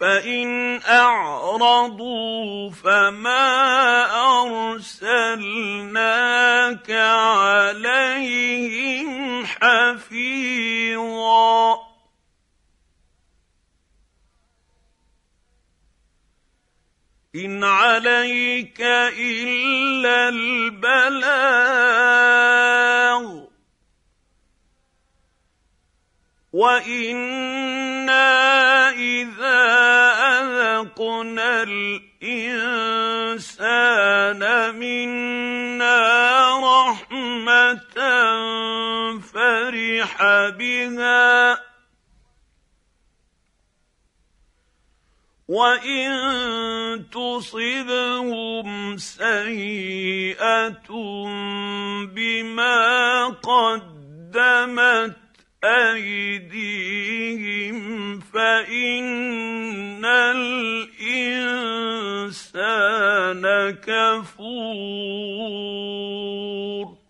فإن أعرضوا فما أرسلناك عليهم حفيظا إن عليك إلا البلاغ وإنا إذا أذقنا الإنسان منا رحمة فرح بها وإن تصبهم سيئة بما قدمت أيديهم فإن الإنسان كفور